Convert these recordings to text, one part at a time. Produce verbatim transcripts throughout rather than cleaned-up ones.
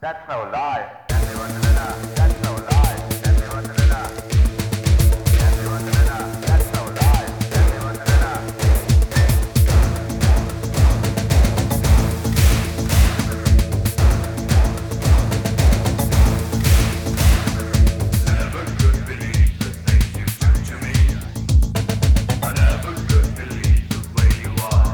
That's no lie. That's no lie. That's no lie. That's no lie. Never could believe the things you do to me. I never could believe the way you are.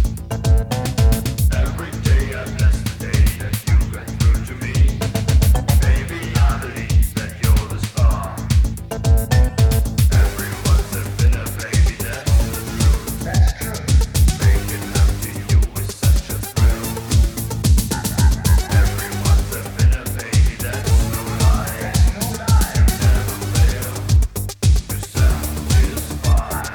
Every day I bless the day that you got through to me. Baby, I believe that you're the star. Everyone's been a baby, that's the truth. That's true. Making love to you is such a thrill. Everyone's been a baby, that's no lie. You never fail. You're satisfied.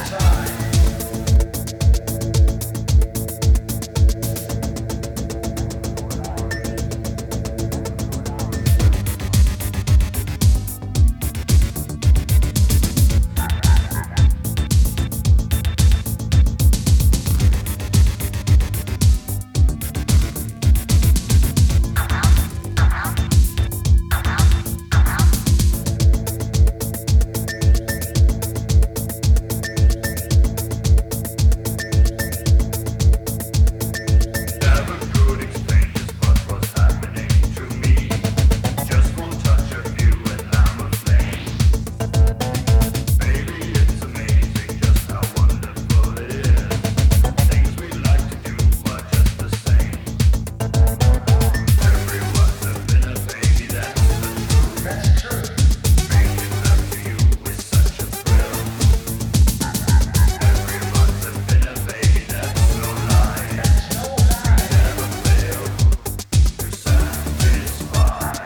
Never could explain just what was happening to me. Just one touch of you and I'm aflame. Baby, it's amazing just how wonderful it is. Things we like to do are just the same. Everyone's been a baby, that's the truth. That's true. Making love to you is such a thrill. Everyone's been a baby, that's no lie. Never fail. You're satisfied.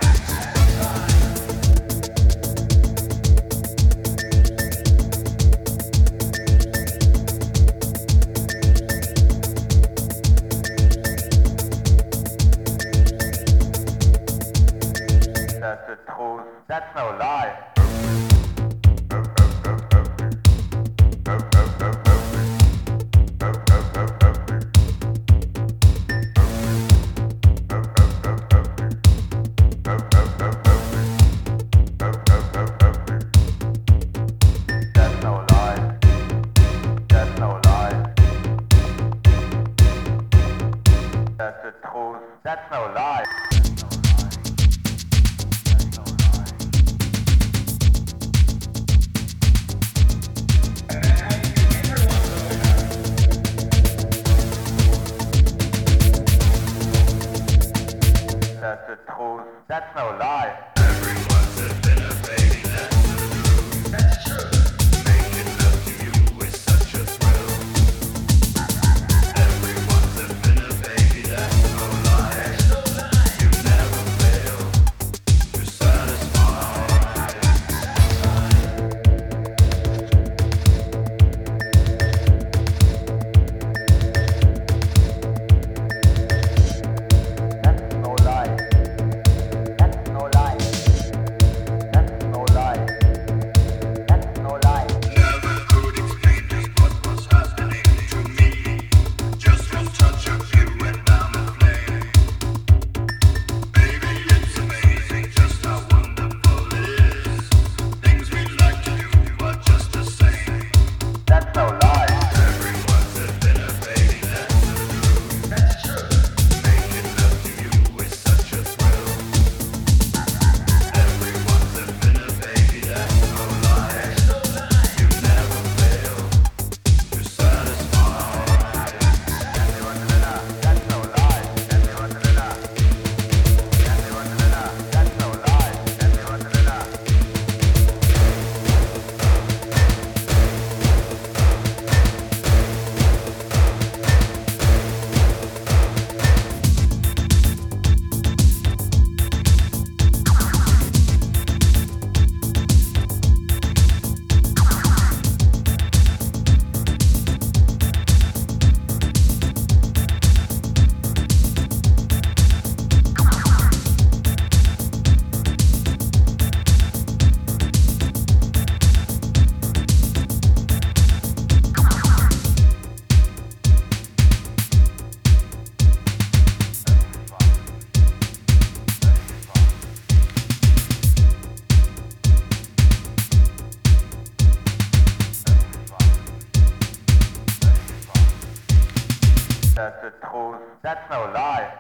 That's the truth. That's no lie. That's no lie. That's no lie. That's the truth. That's no lie. That's the truth. That's no lie. Everyone's been a baby, that's the truth. That's true. Making love to you is such a thrill. Everyone's been a baby, that's no lie. You never fail. You're satisfied. That's no lie. That's no That's the truth. That's no lie.